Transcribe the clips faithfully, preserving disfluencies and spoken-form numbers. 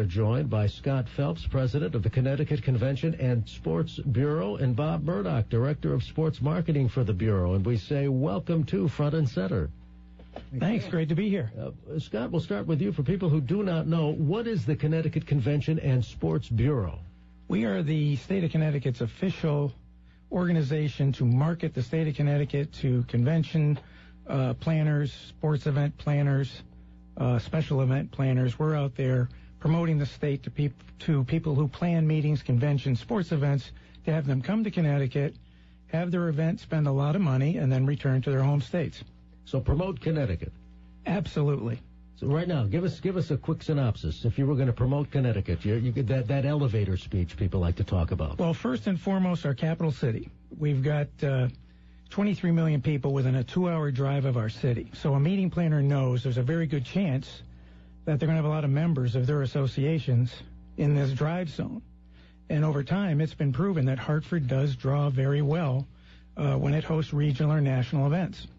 joined by Scott Phelps, president of the Connecticut Convention and Sports Bureau, and Bob Murdoch, director of sports marketing for the Bureau. And we say welcome to Front and Center. Thanks. Great to be here. Uh, Scott, we'll start with you. For people who do not know, what is the Connecticut Convention and Sports Bureau? We are the state of Connecticut's official organization to market the state of Connecticut to convention uh, planners, sports event planners, uh, special event planners. We're out there promoting the state to, peop- to people who plan meetings, conventions, sports events, to have them come to Connecticut, have their event, spend a lot of money, and then return to their home states. So promote Connecticut. Absolutely. So right now, give us give us a quick synopsis. If you were going to promote Connecticut, you, you that that elevator speech people like to talk about. Well, first and foremost, our capital city. We've got uh, twenty-three million people within a two-hour drive of our city. So a meeting planner knows there's a very good chance that they're going to have a lot of members of their associations in this drive zone. And over time, it's been proven that Hartford does draw very well uh, when it hosts regional or national events,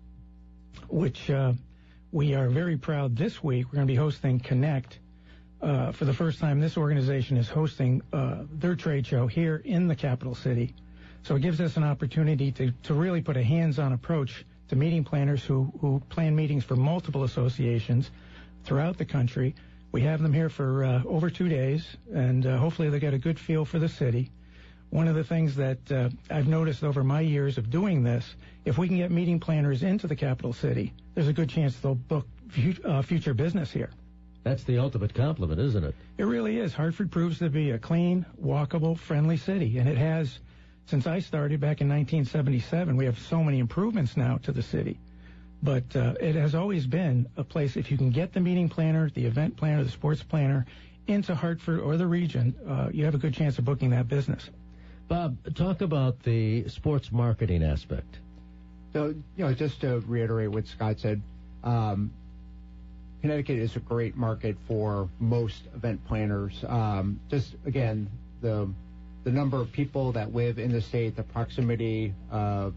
which uh, we are very proud this week. We're going to be hosting Connect. Uh, for the first time, this organization is hosting uh, their trade show here in the capital city. So it gives us an opportunity to, to really put a hands-on approach to meeting planners who, who plan meetings for multiple associations throughout the country. We have them here for uh, over two days, and uh, hopefully they get a good feel for the city. One of the things that uh, I've noticed over my years of doing this, if we can get meeting planners into the capital city, there's a good chance they'll book fu- uh, future business here. That's the ultimate compliment, isn't it? It really is. Hartford proves to be a clean, walkable, friendly city, and it has, since I started back in nineteen seventy-seven, we have so many improvements now to the city. But uh, it has always been a place, if you can get the meeting planner, the event planner, the sports planner into Hartford or the region, uh, you have a good chance of booking that business. Bob, talk about the sports marketing aspect. So, you know, just to reiterate what Scott said, um, Connecticut is a great market for most event planners. Um, just, again, the the number of people that live in the state, the proximity uh,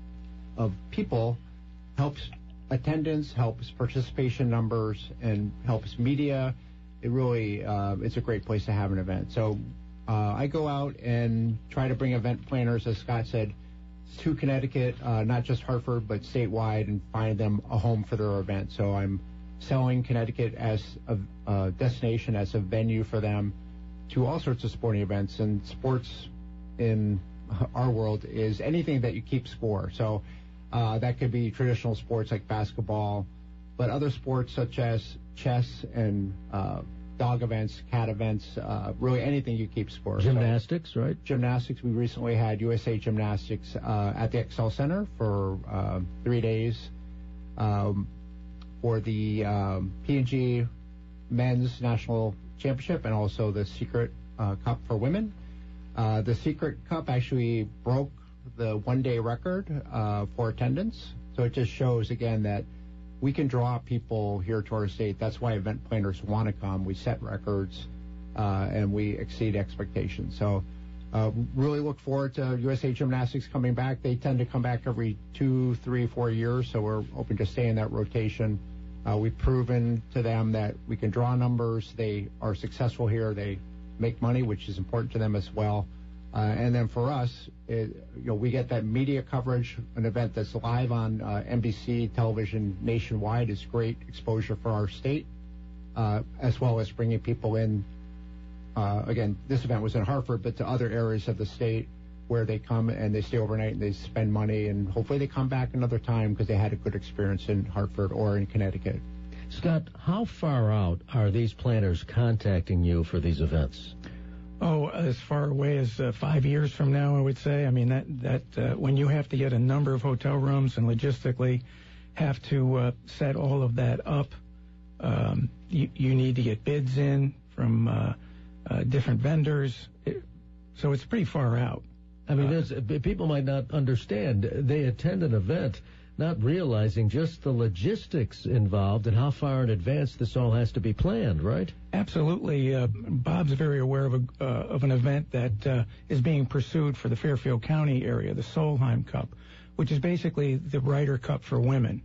of people helps attendance, helps participation numbers, and helps media. It really, uh, it's a great place to have an event. So uh, I go out and try to bring event planners, as Scott said, to Connecticut, uh, not just Hartford, but statewide, and find them a home for their event. So I'm selling Connecticut as a, a destination, as a venue for them to all sorts of sporting events. And sports in our world is anything that you keep score. So uh, that could be traditional sports like basketball, but other sports such as chess and uh, dog events, cat events, uh, really anything you keep score. Gymnastics, so, right? Gymnastics. We recently had U S A Gymnastics uh, at the Xcel Center for uh, three days um, for the um, P and G Men's National Championship and also the Secret uh, Cup for women. Uh, the Secret Cup actually broke the one-day record uh, for attendance. So it just shows, again, that we can draw people here to our state. That's why event planners want to come. We set records, uh, and we exceed expectations. So uh, really look forward to U S A Gymnastics coming back. They tend to come back every two, three, four years, so we're hoping to stay in that rotation. Uh, we've proven to them that we can draw numbers. They are successful here. They make money, which is important to them as well. Uh, and then for us, it, you know, we get that media coverage. An event that's live on uh, N B C television nationwide is great exposure for our state, uh, as well as bringing people in. Uh, again, this event was in Hartford, but to other areas of the state where they come and they stay overnight and they spend money, and hopefully they come back another time because they had a good experience in Hartford or in Connecticut. Scott, how far out are these planners contacting you for these events? Oh, as far away as uh, five years from now, I would say. I mean, that, that uh, when you have to get a number of hotel rooms and logistically have to uh, set all of that up, um, you, you need to get bids in from uh, uh, different vendors. It, so it's pretty far out. I mean, there's, people might not understand. They attend an event not realizing just the logistics involved and how far in advance this all has to be planned, right? Absolutely. Uh, Bob's very aware of, a, uh, of an event that uh, is being pursued for the Fairfield County area, the Solheim Cup, which is basically the Ryder Cup for women.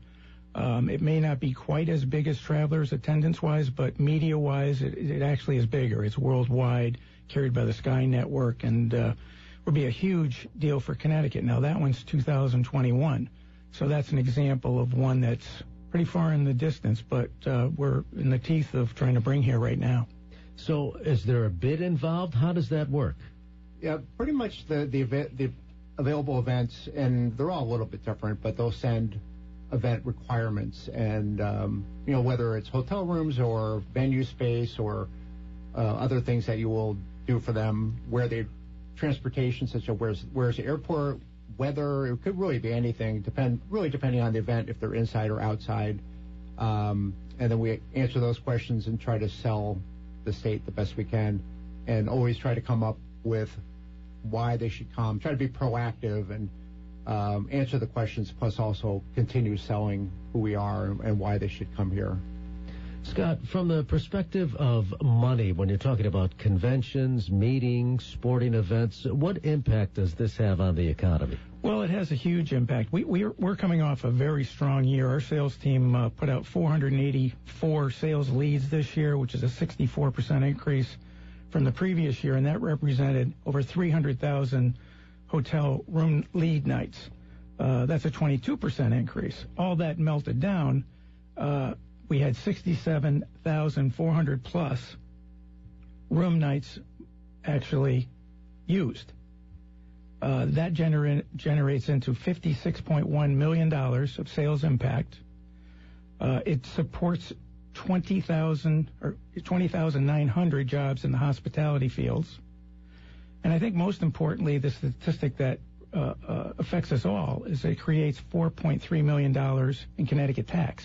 Um, it may not be quite as big as Travelers attendance-wise, but media-wise, it, it actually is bigger. It's worldwide, carried by the Sky Network, and uh, will be a huge deal for Connecticut. Now, that one's two thousand twenty-one, so that's an example of one that's pretty far in the distance, but uh, we're in the teeth of trying to bring here right now. So is there a bid involved? How does that work? Yeah, pretty much the, the, the available events, and they're all a little bit different, but they'll send event requirements, and um, you know, whether it's hotel rooms or venue space or uh, other things that you will do for them, where they transportation, such as where's where's the airport, weather, it could really be anything, depend really depending on the event, if they're inside or outside. Um, and then we answer those questions and try to sell the state the best we can, and always try to come up with why they should come, try to be proactive and Um, answer the questions, plus also continue selling who we are and, and why they should come here. Scott, from the perspective of money, when you're talking about conventions, meetings, sporting events, what impact does this have on the economy? Well, it has a huge impact. We, we're, we're coming off a very strong year. Our sales team uh, put out four hundred eighty-four sales leads this year, which is a sixty-four percent increase from the previous year, and that represented over three hundred thousand hotel room lead nights. Uh, that's a twenty-two percent increase. All that melted down. Uh, we had sixty-seven thousand four hundred plus room nights actually used. Uh, that gener- generates into fifty-six point one million dollars of sales impact. Uh, it supports twenty thousand or twenty thousand nine hundred jobs in the hospitality fields. And I think most importantly, the statistic that uh, uh, affects us all is it creates four point three million dollars in Connecticut tax.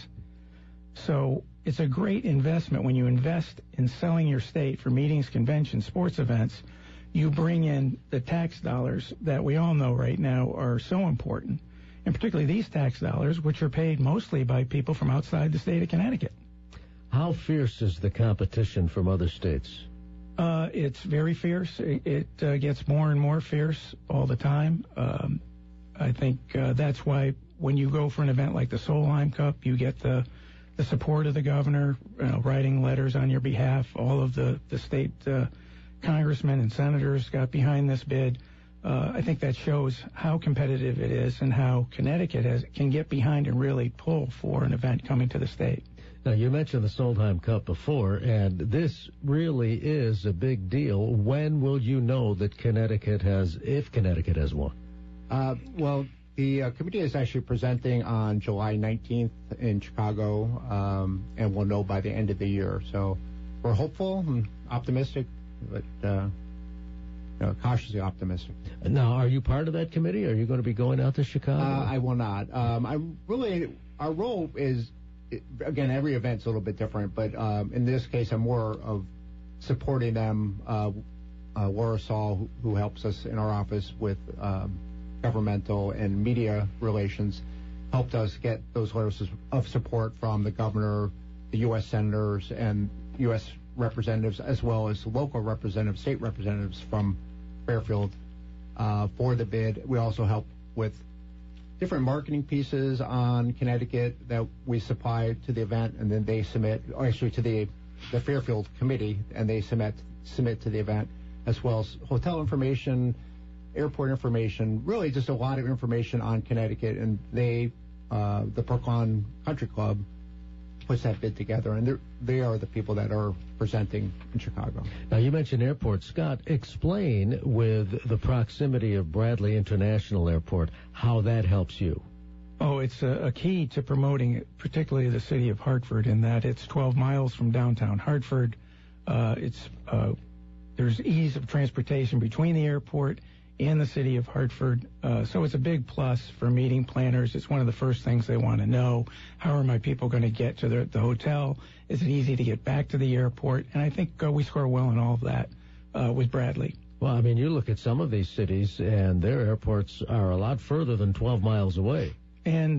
So it's a great investment when you invest in selling your state for meetings, conventions, sports events. You bring in the tax dollars that we all know right now are so important, and particularly these tax dollars, which are paid mostly by people from outside the state of Connecticut. How fierce is the competition from other states? Uh, it's very fierce. It, it uh, gets more and more fierce all the time. Um, I think uh, that's why when you go for an event like the Solheim Cup, you get the the support of the governor, you know, writing letters on your behalf. All of the, the state uh, congressmen and senators got behind this bid. Uh, I think that shows how competitive it is and how Connecticut has, can get behind and really pull for an event coming to the state. Now, you mentioned the Solheim Cup before, and this really is a big deal. When will you know that Connecticut has, if Connecticut has won? Uh, well, the uh, committee is actually presenting on July nineteenth in Chicago, um, and we'll know by the end of the year. So we're hopeful and optimistic, but uh, you know, cautiously optimistic. Now, are you part of that committee? Are you going to be going out to Chicago? Uh, I will not. Um, I really, our role is, again, every event's a little bit different, but um, in this case, I'm more of supporting them. Uh, uh, Laura Saul, who, who helps us in our office with um, governmental and media relations, helped us get those letters of support from the governor, the U S senators, and U S representatives, as well as local representatives, state representatives from Fairfield uh, for the bid. We also help with different marketing pieces on Connecticut that we supply to the event, and then they submit, or actually to the the Fairfield committee, and they submit submit to the event, as well as hotel information, airport information, really just a lot of information on Connecticut. And they, uh, the Brooklawn Country Club, puts that bid together, and they are the people that are presenting in Chicago. Now, you mentioned airports. Scott, explain, with the proximity of Bradley International Airport, how that helps you. Oh, it's a, a key to promoting it, particularly the city of Hartford, in that it's twelve miles from downtown Hartford. Uh, it's uh, there's ease of transportation between the airport and the city of Hartford. Uh, so it's a big plus for meeting planners. It's one of the first things they want to know. How are my people going to get to the, the hotel? Is it easy to get back to the airport? And I think uh, we score well in all of that uh, with Bradley. Well, I mean, you look at some of these cities, and their airports are a lot further than twelve miles away. And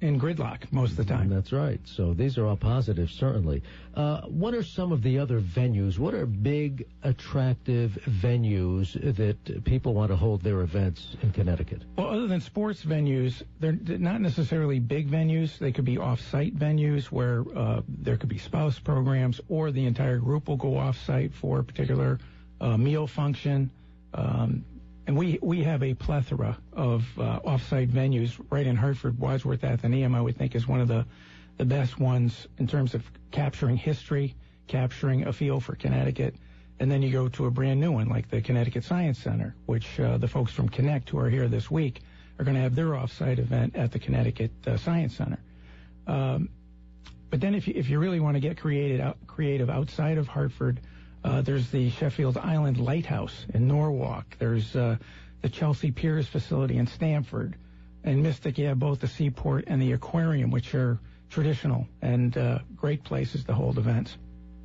in gridlock most of the time. That's right. So these are all positives, certainly. Uh, what are some of the other venues? What are big, attractive venues that people want to hold their events in Connecticut? Well, other than sports venues, they're not necessarily big venues. They could be off-site venues where uh, there could be spouse programs, or the entire group will go off-site for a particular uh, meal function. Um, and we, we have a plethora of uh, off-site venues right in Hartford. Wadsworth Athenaeum, I would think, is one of the, the best ones in terms of capturing history, capturing a feel for Connecticut. And then you go to a brand new one like the Connecticut Science Center, which uh, the folks from Connect who are here this week are going to have their off-site event at the Connecticut uh, Science Center. Um, but then if you, if you really want to get creative, out, creative outside of Hartford, Uh, there's the Sheffield Island Lighthouse in Norwalk. There's uh, the Chelsea Piers facility in Stamford. And Mystic, you have both the Seaport and the Aquarium, which are traditional and uh, great places to hold events.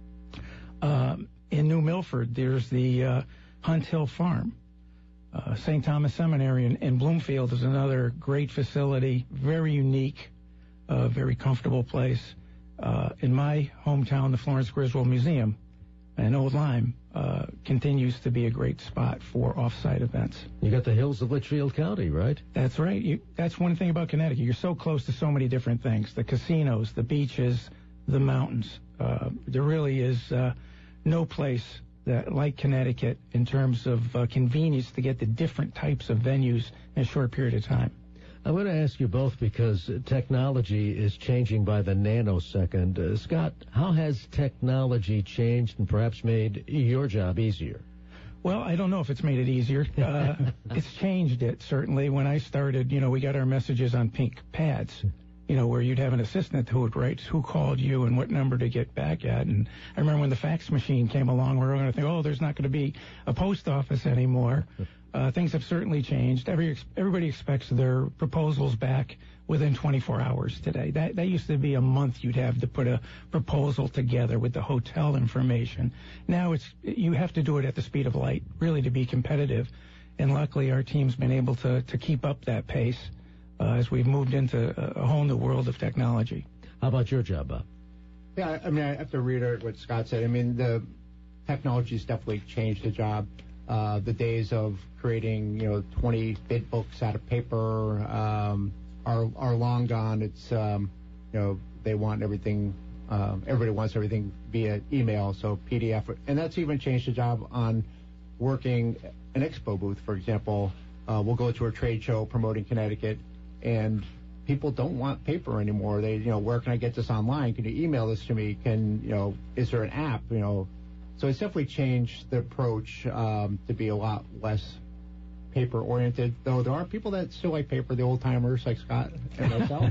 Uh, in New Milford, there's the uh, Hunt Hill Farm. Uh, Saint Thomas Seminary in, in Bloomfield is another great facility, very unique, uh, very comfortable place. Uh, in my hometown, the Florence Griswold Museum, and Old Lyme uh, continues to be a great spot for off-site events. You got the hills of Litchfield County, right? That's right. You, that's one thing about Connecticut. You're so close to so many different things. The casinos, the beaches, the mountains. Uh, there really is uh, no place that, like Connecticut in terms of uh, convenience to get the different types of venues in a short period of time. I'm going to ask you both because technology is changing by the nanosecond. Uh, Scott, how has technology changed and perhaps made your job easier? Well, I don't know if it's made it easier. Uh, it's changed it, certainly. When I started, you know, we got our messages on pink pads, you know, where you'd have an assistant who would write who called you and what number to get back at. And I remember when the fax machine came along, we were going to think, oh, there's not going to be a post office anymore. Uh, things have certainly changed. Every everybody expects their proposals back within twenty-four hours today. That that used to be a month you'd have to put a proposal together with the hotel information. Now it's you have to do it at the speed of light, really, to be competitive. And luckily, our team's been able to to keep up that pace uh, as we've moved into a, a whole new world of technology. How about your job, Bob? Yeah, I mean, I have to reiterate what Scott said. I mean, the technology's definitely changed the job. Uh, the days of creating, you know, twenty bid books out of paper um, are are long gone. It's, um, you know, they want everything, um, everybody wants everything via email, so P D F. And that's even changed the job on working an expo booth, for example. Uh, we'll go to a trade show promoting Connecticut, and people don't want paper anymore. They, you know, where can I get this online? Can you email this to me? Can, you know, is there an app, you know? So it's definitely changed the approach um, to be a lot less paper-oriented, though there are people that still like paper, the old-timers like Scott and myself.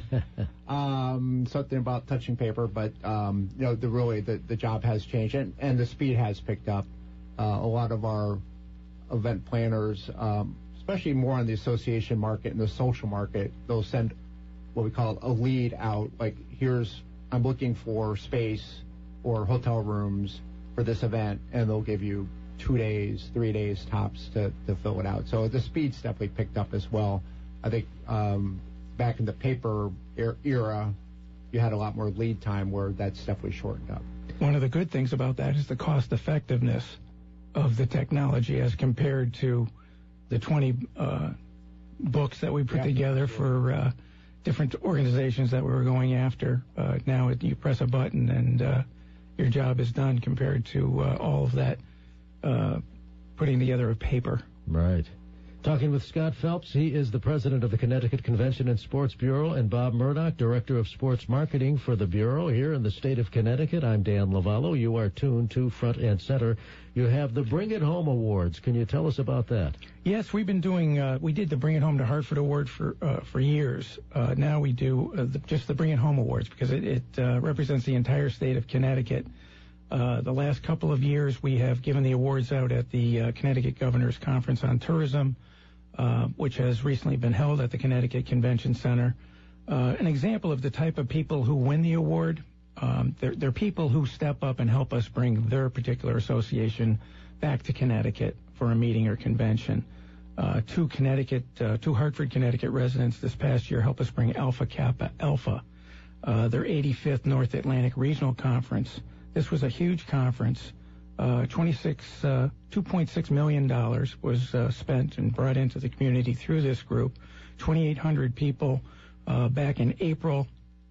um, something about touching paper, but, um, you know, the really, the, the job has changed, and, and the speed has picked up. Uh, a lot of our event planners, um, especially more on the association market and the social market, they'll send what we call a lead out, like, here's, I'm looking for space or hotel rooms for this event, and they'll give you two days, three days tops to, to fill it out. So the speed's definitely picked up as well. I think um, back in the paper er- era, you had a lot more lead time, where that's definitely shortened up. One of the good things about that is the cost effectiveness of the technology as compared to the twenty uh, books that we put yeah, together for uh, different organizations that we were going after. Uh, now it, you press a button and uh, your job is done, compared to uh, all of that uh, putting together of paper. Right. Talking with Scott Phelps. He is the president of the Connecticut Convention and Sports Bureau, and Bob Murdoch, director of sports marketing for the Bureau here in the state of Connecticut. I'm Dan Lovallo. You are tuned to Front and Center. You have the Bring It Home Awards. Can you tell us about that? Yes, we've been doing, uh, we did the Bring It Home to Hartford Award for uh, for years. Uh, now we do uh, the, just the Bring It Home Awards, because it, it uh, represents the entire state of Connecticut. Uh, the last couple of years, we have given the awards out at the uh, Connecticut Governor's Conference on Tourism, uh, which has recently been held at the Connecticut Convention Center. Uh, an example of the type of people who win the award, um, they're, they're people who step up and help us bring their particular association back to Connecticut for a meeting or convention. Uh, two Connecticut, uh, two Hartford, Connecticut residents this past year helped us bring Alpha Kappa Alpha, uh, their eighty-fifth North Atlantic Regional Conference. This was a huge conference. Uh, twenty-six, uh, two point six million dollars was uh, spent and brought into the community through this group. twenty-eight hundred people uh, back in April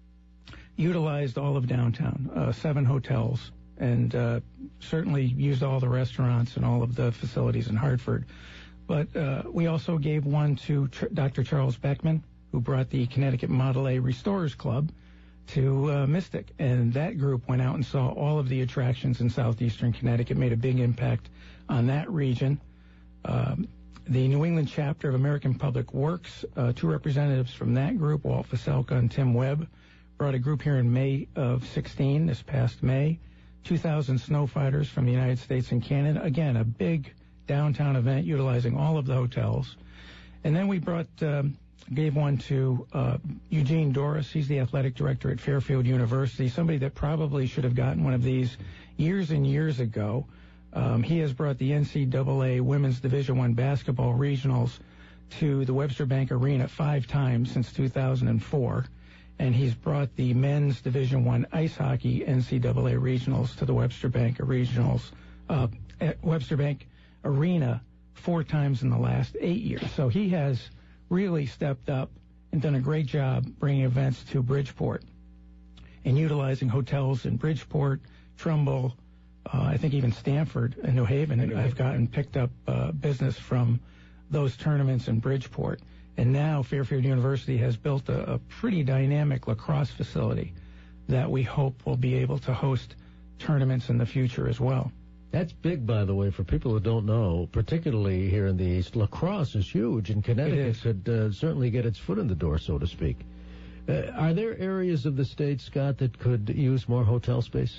utilized all of downtown, uh, seven hotels, and uh, certainly used all the restaurants and all of the facilities in Hartford. But uh, we also gave one to Ch- Doctor Charles Beckman, who brought the Connecticut Model A Restorers Club to uh, Mystic. And that group went out and saw all of the attractions in southeastern Connecticut, made a big impact on that region. Um, the New England chapter of American Public Works, uh, two representatives from that group, Walt Faselka and Tim Webb, brought a group here in May of sixteen, this past May. two thousand snow fighters from the United States and Canada. Again, a big downtown event utilizing all of the hotels. And then we brought, um, gave one to uh, Eugene Doris. He's the athletic director at Fairfield University, somebody that probably should have gotten one of these years and years ago. Um, he has brought the N C double A Women's Division I basketball regionals to the Webster Bank Arena five times since two thousand four. And he's brought the men's Division I ice hockey N C double A regionals to the Webster Bank regionals, uh, at Webster Bank Arena four times in the last eight years. So he has really stepped up and done a great job bringing events to Bridgeport and utilizing hotels in Bridgeport, Trumbull, uh, I think even Stamford and New Haven. And I've gotten picked up uh, business from those tournaments in Bridgeport. And now Fairfield University has built a, a pretty dynamic lacrosse facility that we hope will be able to host tournaments in the future as well. That's big, by the way, for people who don't know, particularly here in the East. Lacrosse is huge, and Connecticut could uh, certainly get its foot in the door, so to speak. Uh, are there areas of the state, Scott, that could use more hotel space?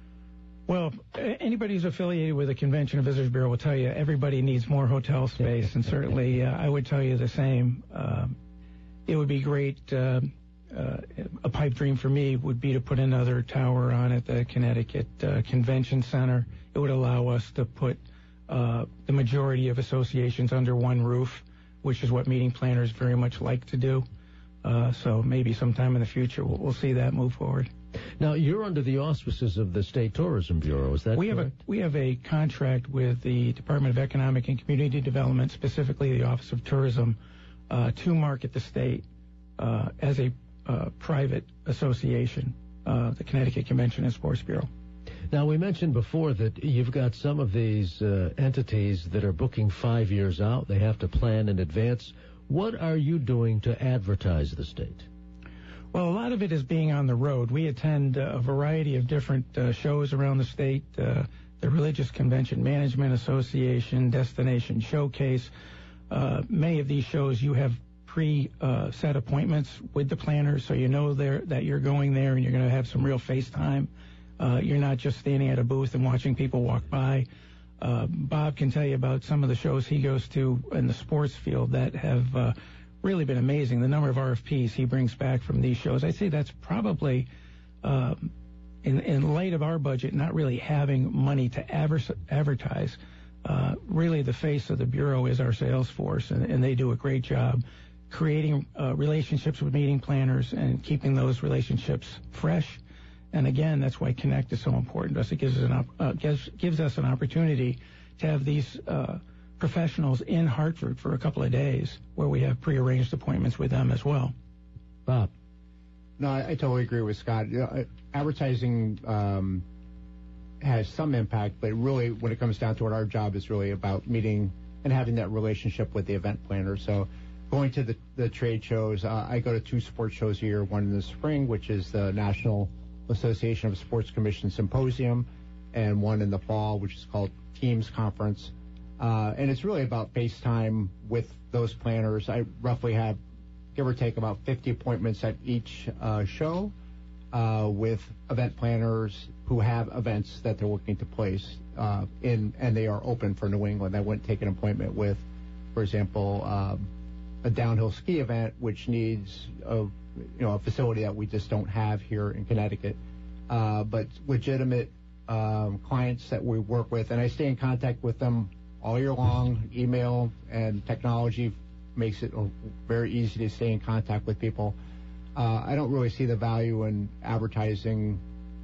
Well, anybody who's affiliated with the Convention and Visitors Bureau will tell you everybody needs more hotel space, and certainly uh, I would tell you the same. Um, it would be great. Uh, uh, a pipe dream for me would be to put another tower on at the Connecticut uh, Convention Center. It would allow us to put uh, the majority of associations under one roof, which is what meeting planners very much like to do. Uh, so maybe sometime in the future we'll, we'll see that move forward. Now, you're under the auspices of the State Tourism Bureau, is that we correct? Have a, we have a contract with the Department of Economic and Community Development, specifically the Office of Tourism, uh, to market the state uh, as a uh, private association, uh, the Connecticut Convention and Sports Bureau. Now, we mentioned before that you've got some of these uh, entities that are booking five years out. They have to plan in advance. What are you doing to advertise the state? Well, a lot of it is being on the road. We attend uh, a variety of different uh, shows around the state, uh, the Religious Convention Management Association, Destination Showcase. Uh, many of these shows you have pre-set uh, appointments with the planners, so you know there that you're going there and you're going to have some real face time. Uh, you're not just standing at a booth and watching people walk by. Uh, Bob can tell you about some of the shows he goes to in the sports field that have uh, really been amazing. The number of R F Ps he brings back from these shows. I'd say that's probably, uh, in, in light of our budget, not really having money to adver- advertise. Uh, really, the face of the Bureau is our sales force, and, and they do a great job creating uh, relationships with meeting planners and keeping those relationships fresh. And again, that's why Connect is so important to us. It gives us an, op- uh, gives, gives us an opportunity to have these uh, professionals in Hartford for a couple of days where we have prearranged appointments with them as well. Bob? No, I, I totally agree with Scott. You know, advertising um, has some impact, but really when it comes down to it, our job is really about meeting and having that relationship with the event planner. So going to the, the trade shows, uh, I go to two sports shows a year, one in the spring, which is the National Association of Sports Commission Symposium, and one in the fall, which is called Teams Conference. Uh, and it's really about face time with those planners. I roughly have, give or take, about fifty appointments at each uh, show uh, with event planners who have events that they're looking to place uh, in, and they are open for New England. I wouldn't take an appointment with, for example, um, a downhill ski event, which needs a you know, a facility that we just don't have here in Connecticut, uh, but legitimate um, clients that we work with, and I stay in contact with them all year long. Email and technology makes it very easy to stay in contact with people. Uh, I don't really see the value in advertising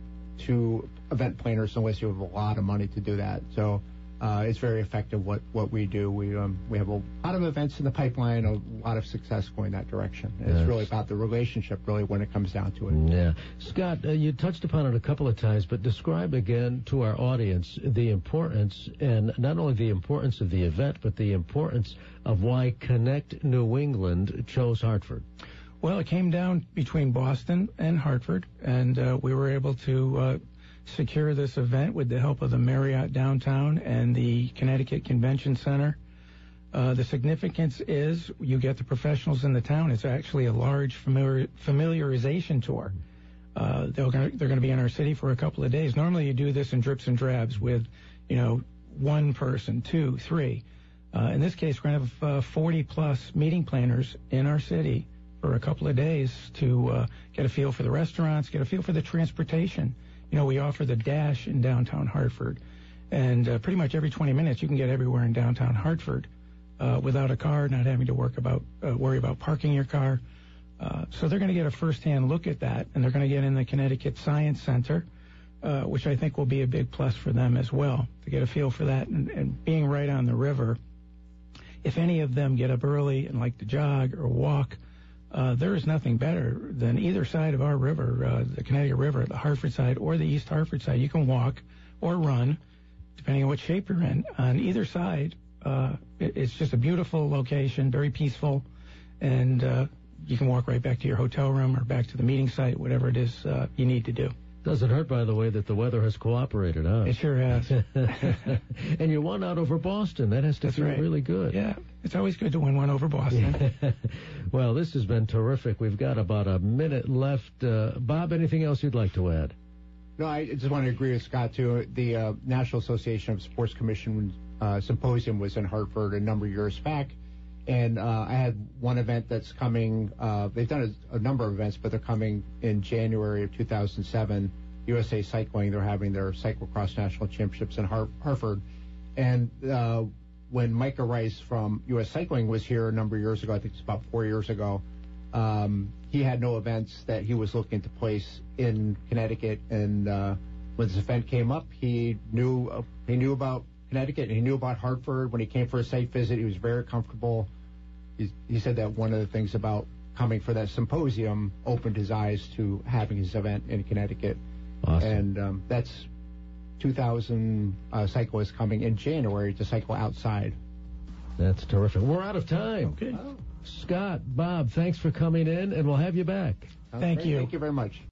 to event planners unless you have a lot of money to do that. So uh, it's very effective what, what we do. We um, we have a lot of events in the pipeline, a lot of success going that direction. It's yes. really about the relationship, really, when it comes down to it. Yeah. Scott, uh, you touched upon it a couple of times, but describe again to our audience the importance, and not only the importance of the event, but the importance of why Connect New England chose Hartford. Well, it came down between Boston and Hartford, and uh, we were able to uh, secure this event with the help of the Marriott Downtown and the Connecticut Convention Center. Uh, the significance is you get the professionals in the town. It's actually a large familiar, familiarization tour. Uh, they're going to be in our city for a couple of days. Normally you do this in drips and drabs with, you know, one person, two, three. Uh, in this case, we're going to have uh, forty plus meeting planners in our city for a couple of days to uh, get a feel for the restaurants, get a feel for the transportation. You know, we offer the Dash in downtown Hartford, and uh, pretty much every twenty minutes you can get everywhere in downtown Hartford uh, without a car, not having to work about uh, worry about parking your car. Uh, so they're going to get a first-hand look at that, and they're going to get in the Connecticut Science Center, uh, which I think will be a big plus for them as well, to get a feel for that. And, and being right on the river, if any of them get up early and like to jog or walk, Uh, there is nothing better than either side of our river, uh, the Connecticut River, the Hartford side or the East Hartford side. You can walk or run, depending on what shape you're in. On either side, uh, it, it's just a beautiful location, very peaceful, and uh, you can walk right back to your hotel room or back to the meeting site, whatever it is uh, you need to do. Doesn't hurt, by the way, that the weather has cooperated, huh? It sure has. And you won out over Boston. That has to That's feel right. really good. Yeah, it's always good to win one over Boston. Well, this has been terrific. We've got about a minute left. Uh, Bob, anything else you'd like to add? No, I just want to agree with Scott, too. The uh, National Association of Sports Commission uh, Symposium was in Hartford a number of years back, and uh, I had one event that's coming. Uh, they've done a, a number of events, but they're coming in January of two thousand seven. U S A Cycling, they're having their cyclocross national championships in Har- Hartford. And uh, when Micah Rice from U S Cycling was here a number of years ago, I think it's about four years ago, um, he had no events that he was looking to place in Connecticut. And uh, when this event came up, he knew uh, he knew about Connecticut and he knew about Hartford. When he came for a site visit, he was very comfortable. He, he said that one of the things about coming for that symposium opened his eyes to having his event in Connecticut. Awesome. And um, that's two thousand uh, cyclists coming in January to cycle outside. That's terrific. We're out of time. Okay. Oh. Scott, Bob, thanks for coming in, and we'll have you back. Sounds Thank great. you. Thank you very much.